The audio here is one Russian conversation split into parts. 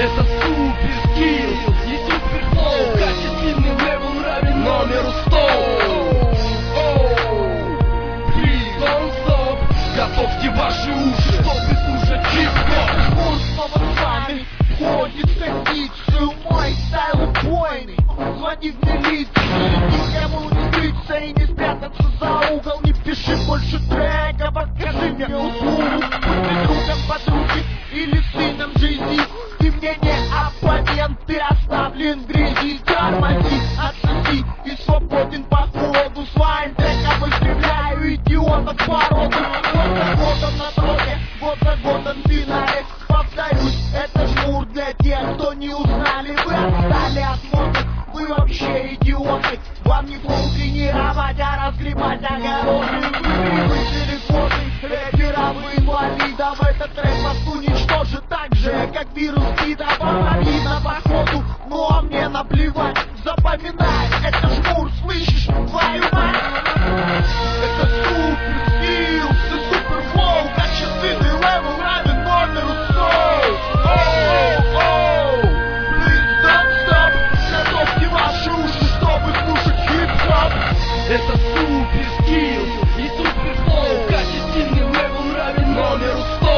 Это супер скилл и супер флоу. Качественный левел равен номеру 100. Please don't stop. Готовьте ваши уши, чтобы слушать хип-хоп. Он снова с вами входит в кондицию. Мой стайл убойный. Звони в милицию. Никому не скрыться и не спрятаться за угол. Не пиши больше трека, покажи мне услугу. Будь ты другом подруги или сыном Джей-Зи. Ты мне не оппонент, ты оставлен в грязи. Тормози, отсоси и свободен по ходу. Своим треком выставляю идиотов породу. Год за годом на дороге, год за годом ты на рек. Повторюсь, это жмур для тех, кто не узнали. Вы отстали от моды, вы вообще идиоты. Вам не флоу тренировать, а разгребать огороды. Вы вышли коды, рэперов инвалидов. Этот трек вас уничтожит так же, как вирус СПИДа. Вам видно походу, но мне наплевать. Запоминай, это жмур, слышишь, твою мать. Это супер скиллс и супер флоу. Качественный левел равен номеру 100. Please don't stop. Готовьте ваши уши, чтобы слушать хип-хоп. Это супер скилл и супер флоу. Качественный левел равен номеру 100.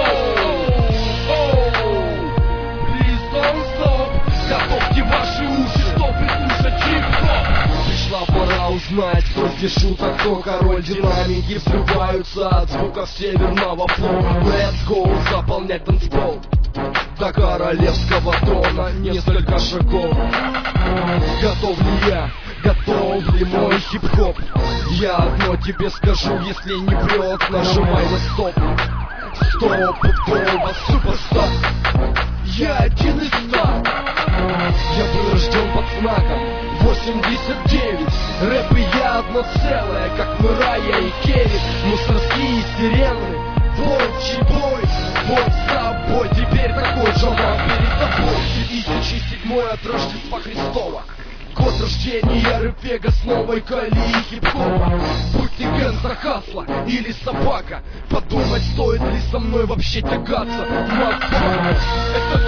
Please don't stop. Готовьте ваши уши, чтобы слушать хип-хоп. Пришла пора узнать, кто здесь шуток, кто король. Динамики взрываются от звуков северного флоу. Let's go, заполнять танцпол. До королевского трона несколько шагов. Готов ли я? Готов ли мой хип-хоп? Я одно тебе скажу, если не прет, нажимай на стоп. Стопудово суперстар. Я один из 100. Я был рожден под знаком 89. Рэп и я одно целое, как Мэрайя и Керри. Мусорские сирены, волчий бой. Вот с тобой теперь такой же мам перед тобой. 2007 от Рождества Христова. Год рождения рэп-вега с новой колеи хип-хопа. Будь ты гэнстер хасла или собака, подумать, стоит ли со мной вообще тягаться. Мазбака. Это